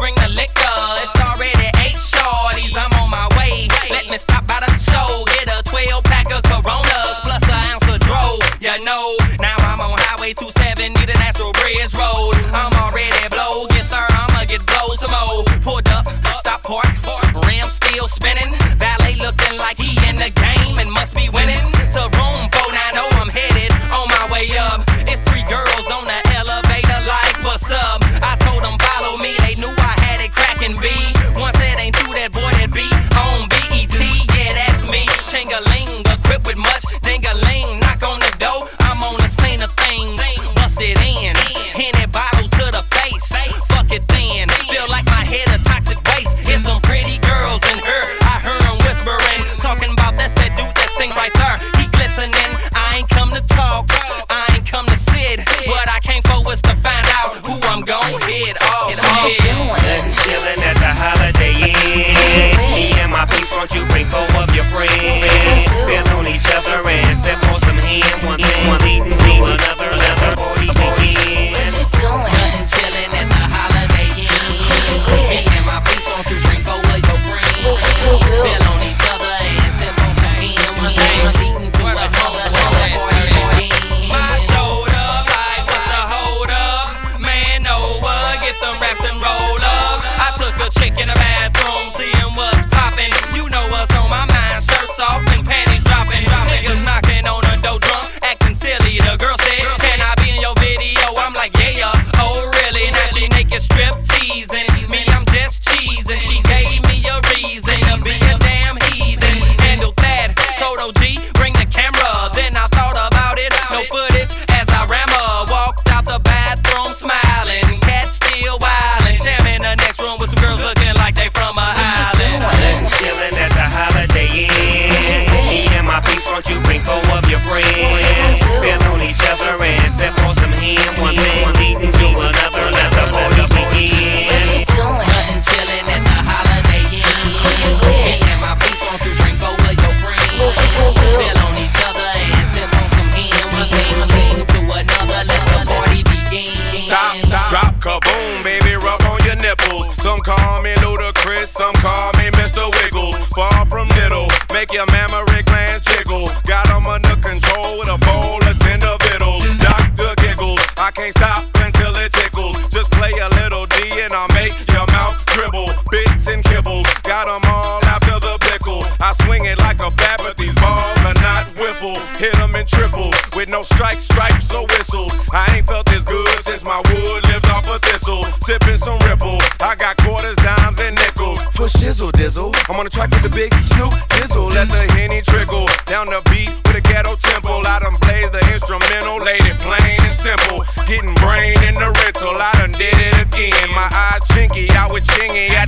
bring the liquor. It's already 8 shorties, I'm on my way. Let me stop by the show, get a 12-pack of Coronas plus an ounce of dro. You know, now I'm on Highway 270, the Natural Bridge Road. I'm already blow, get there, I'ma get blow some more. Pulled up, stop park, rim still spinning. Valet looking like he in the game and must be winning. To room 490, I'm headed on my way up. It's 3 girls on the elevator like, what's up? I told them follow me, they knew I had it crackin' B. One said ain't you that boy that be on BET, yeah that's me. Ching-a-ling, equipped with much ding-a-ling. Knock on the door, I'm on the scene of things. Bust it in, Henny bottle to the face. Fuck it then, feel like my head a toxic waste. Here's some pretty girls in her, I heard them whispering, talking about that's that dude that sing right there. He glistening, I ain't come to talk, I ain't come to sit. What I came for was to find out who I'm gon' hit off. Chillin' at the Holiday Inn. Me and my peeps, won't you bring 4 of your friends? Feel on each other and sip on some hen. One leading to another, let the party begin. Chillin' at the Holiday Inn. Me and my peeps, won't you bring 4 of your friends? Feel on each other and sip on some hen. One leading to another, let the party begin. I showed up like, what's the hold up? Man, Noah, get them raps and roll up. I took a chick in the bathroom, seeing what's poppin'. You know what's on my mind, shirts off and panties dropping. Niggas knocking on the door drunk, acting silly. The girl said, can I be in your video? I'm like, yeah, oh really? Now she naked strip teasing. Me, I'm just cheesing. She gave me a reason to be a damn heathen. Handled that, told OG, bring the camera. Then I thought about it, no footage as I ran her. Walked out the bathroom smiling, cat still wildin'. Sharing the next room with some girls looking like they from a island. Chillin' at the Holiday Inn. Me and my peeps, won't you bring 4 of your friends? Feel on each other and sip on some hen. One leading to another, let the party begin. Chillin' at the Holiday Inn. Me and my peeps, won't you bring 4 of your friends? Feel on each other and sip on some hen. One leading to another, let the party begin. Stop, drop, kaboom, baby, rub on your nipples. Some call me Ludacris, some call me Mr. Wiggles. Far from diddle, make your mammary glands jiggle. Got 'em under control with a bowl of tender vittles. Dr. Giggles, I can't stop until it tickles. Just play a little D and I'll make your mouth dribble. Bits and kibbles, got 'em all after the pickle. I swing it like a bat, but these balls are not whiffle. Hit 'em in triple, with no stripes or whistles. I ain't felt this good since my wood lived off a thistle. Sipping some Ripple, I got quarters, dimes, and nickels. For shizzle dizzle, I'm on the track with the big Snoop Dizzle. Let the Henny trickle down the beat with a ghetto tempo. I done blaze the instrumental, laid it plain and simple. Getting brain in the rental, I done did it again. My eyes chinky, I was chingy at